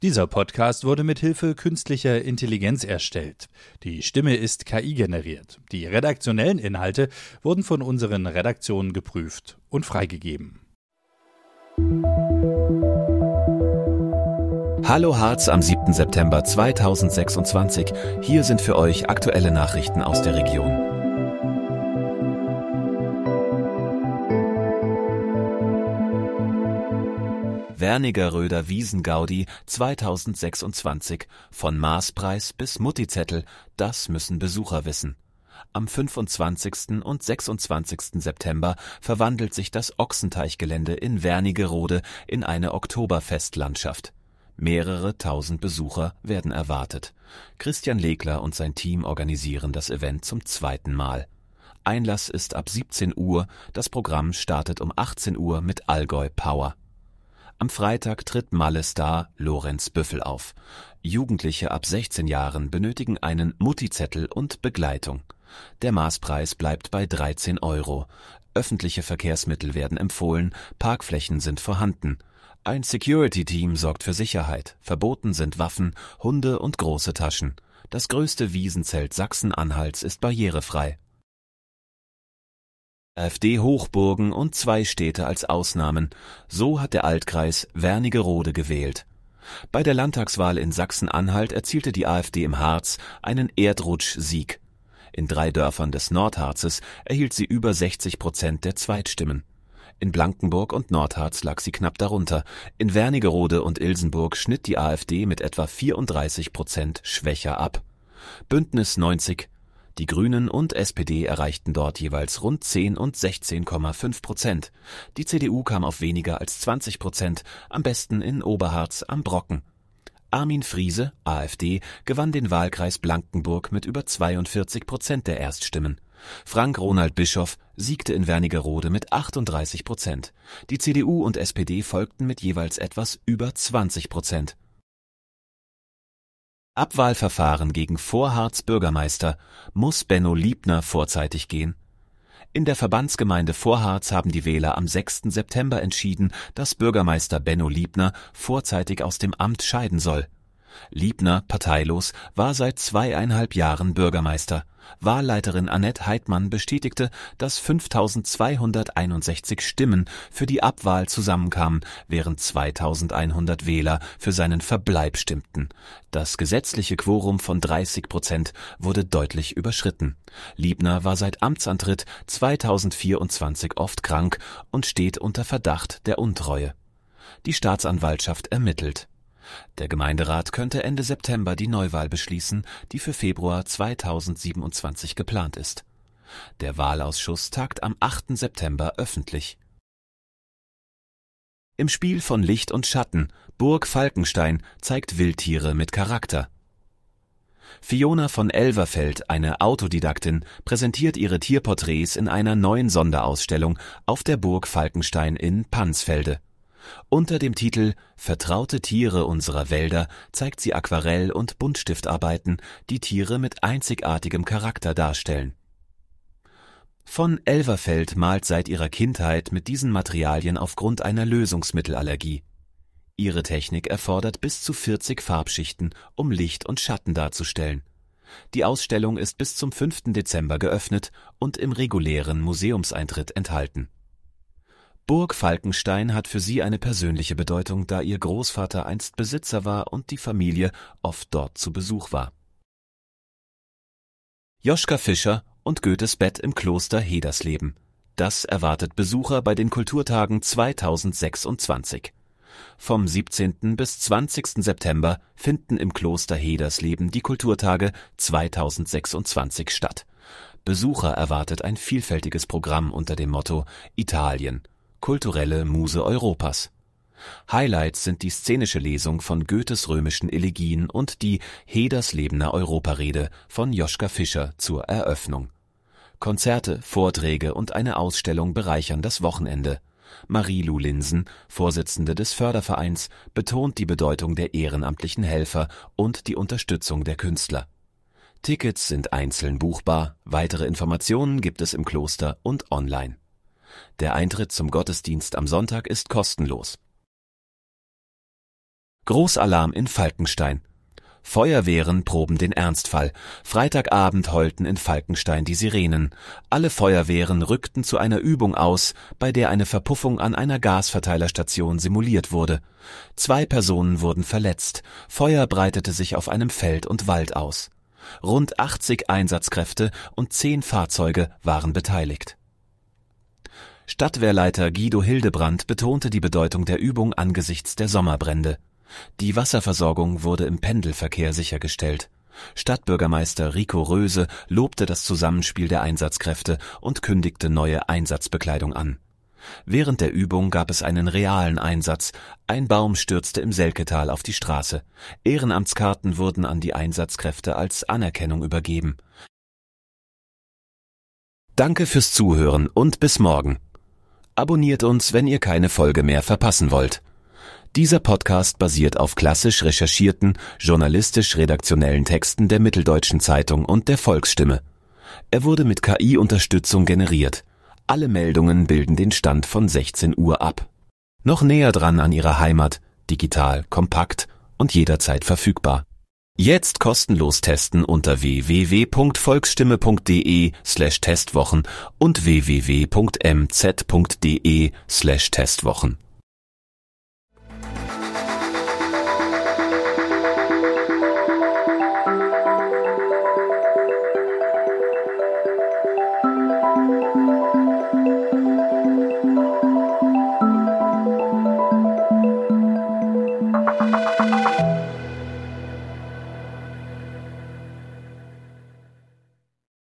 Dieser Podcast wurde mit Hilfe künstlicher Intelligenz erstellt. Die Stimme ist KI-generiert. Die redaktionellen Inhalte wurden von unseren Redaktionen geprüft und freigegeben. Hallo Harz am 7. September 2026. Hier sind für euch aktuelle Nachrichten aus der Region. Wernigeröder Wiesengaudi 2026. Von Maßpreis bis Muttizettel, das müssen Besucher wissen. Am 25. und 26. September verwandelt sich das Ochsenteichgelände in Wernigerode in eine Oktoberfestlandschaft. Mehrere tausend Besucher werden erwartet. Christian Legler und sein Team organisieren das Event zum zweiten Mal. Einlass ist ab 17 Uhr, das Programm startet um 18 Uhr mit Allgäu Power. Am Freitag tritt Malle-Star Lorenz Büffel auf. Jugendliche ab 16 Jahren benötigen einen Muttizettel und Begleitung. Der Maßpreis bleibt bei 13 €. Öffentliche Verkehrsmittel werden empfohlen, Parkflächen sind vorhanden. Ein Security-Team sorgt für Sicherheit. Verboten sind Waffen, Hunde und große Taschen. Das größte Wiesenzelt Sachsen-Anhalts ist barrierefrei. AfD-Hochburgen und 2 Städte als Ausnahmen. So hat der Altkreis Wernigerode gewählt. Bei der Landtagswahl in Sachsen-Anhalt erzielte die AfD im Harz einen Erdrutsch-Sieg. In 3 Dörfern des Nordharzes erhielt sie über 60% der Zweitstimmen. In Blankenburg und Nordharz lag sie knapp darunter. In Wernigerode und Ilsenburg schnitt die AfD mit etwa 34% schwächer ab. Bündnis 90, die Grünen und SPD erreichten dort jeweils rund 10 und 16,5%. Die CDU kam auf weniger als 20%, am besten in Oberharz am Brocken. Armin Friese, AfD, gewann den Wahlkreis Blankenburg mit über 42% der Erststimmen. Frank Ronald Bischoff siegte in Wernigerode mit 38%. Die CDU und SPD folgten mit jeweils etwas über 20%. Abwahlverfahren gegen Vorharz-Bürgermeister. Muss Benno Liebner vorzeitig gehen? In der Verbandsgemeinde Vorharz haben die Wähler am 6. September entschieden, dass Bürgermeister Benno Liebner vorzeitig aus dem Amt scheiden soll. Liebner, parteilos, war seit 2,5 Jahren Bürgermeister. Wahlleiterin Annette Heidmann bestätigte, dass 5.261 Stimmen für die Abwahl zusammenkamen, während 2.100 Wähler für seinen Verbleib stimmten. Das gesetzliche Quorum von 30% wurde deutlich überschritten. Liebner war seit Amtsantritt 2024 oft krank und steht unter Verdacht der Untreue. Die Staatsanwaltschaft ermittelt. Der Gemeinderat könnte Ende September die Neuwahl beschließen, die für Februar 2027 geplant ist. Der Wahlausschuss tagt am 8. September öffentlich. Im Spiel von Licht und Schatten, Burg Falkenstein zeigt Wildtiere mit Charakter. Fiona von Elverfeld, eine Autodidaktin, präsentiert ihre Tierporträts in einer neuen Sonderausstellung auf der Burg Falkenstein in Pansfelde. Unter dem Titel »Vertraute Tiere unserer Wälder« zeigt sie Aquarell- und Buntstiftarbeiten, die Tiere mit einzigartigem Charakter darstellen. Von Elverfeld malt seit ihrer Kindheit mit diesen Materialien aufgrund einer Lösungsmittelallergie. Ihre Technik erfordert bis zu 40 Farbschichten, um Licht und Schatten darzustellen. Die Ausstellung ist bis zum 5. Dezember geöffnet und im regulären Museumseintritt enthalten. Burg Falkenstein hat für sie eine persönliche Bedeutung, da ihr Großvater einst Besitzer war und die Familie oft dort zu Besuch war. Joschka Fischer und Goethes Bett im Kloster Hedersleben. Das erwartet Besucher bei den Kulturtagen 2026. Vom 17. bis 20. September finden im Kloster Hedersleben die Kulturtage 2026 statt. Besucher erwartet ein vielfältiges Programm unter dem Motto Italien. Kulturelle Muse Europas. Highlights sind die szenische Lesung von Goethes römischen Elegien und die Hederslebener Europarede von Joschka Fischer zur Eröffnung. Konzerte, Vorträge und eine Ausstellung bereichern das Wochenende. Marie-Lou Linsen, Vorsitzende des Fördervereins, betont die Bedeutung der ehrenamtlichen Helfer und die Unterstützung der Künstler. Tickets sind einzeln buchbar, weitere Informationen gibt es im Kloster und online. Der Eintritt zum Gottesdienst am Sonntag ist kostenlos. Großalarm in Falkenstein. Feuerwehren proben den Ernstfall. Freitagabend heulten in Falkenstein die Sirenen. Alle Feuerwehren rückten zu einer Übung aus, bei der eine Verpuffung an einer Gasverteilerstation simuliert wurde. 2 Personen wurden verletzt. Feuer breitete sich auf einem Feld und Wald aus. Rund 80 Einsatzkräfte und 10 Fahrzeuge waren beteiligt. Stadtwehrleiter Guido Hildebrand betonte die Bedeutung der Übung angesichts der Sommerbrände. Die Wasserversorgung wurde im Pendelverkehr sichergestellt. Stadtbürgermeister Rico Röse lobte das Zusammenspiel der Einsatzkräfte und kündigte neue Einsatzbekleidung an. Während der Übung gab es einen realen Einsatz. Ein Baum stürzte im Selketal auf die Straße. Ehrenamtskarten wurden an die Einsatzkräfte als Anerkennung übergeben. Danke fürs Zuhören und bis morgen. Abonniert uns, wenn ihr keine Folge mehr verpassen wollt. Dieser Podcast basiert auf klassisch recherchierten, journalistisch-redaktionellen Texten der Mitteldeutschen Zeitung und der Volksstimme. Er wurde mit KI-Unterstützung generiert. Alle Meldungen bilden den Stand von 16 Uhr ab. Noch näher dran an ihrer Heimat, digital, kompakt und jederzeit verfügbar. Jetzt kostenlos testen unter www.volksstimme.de/Testwochen und www.mz.de/Testwochen.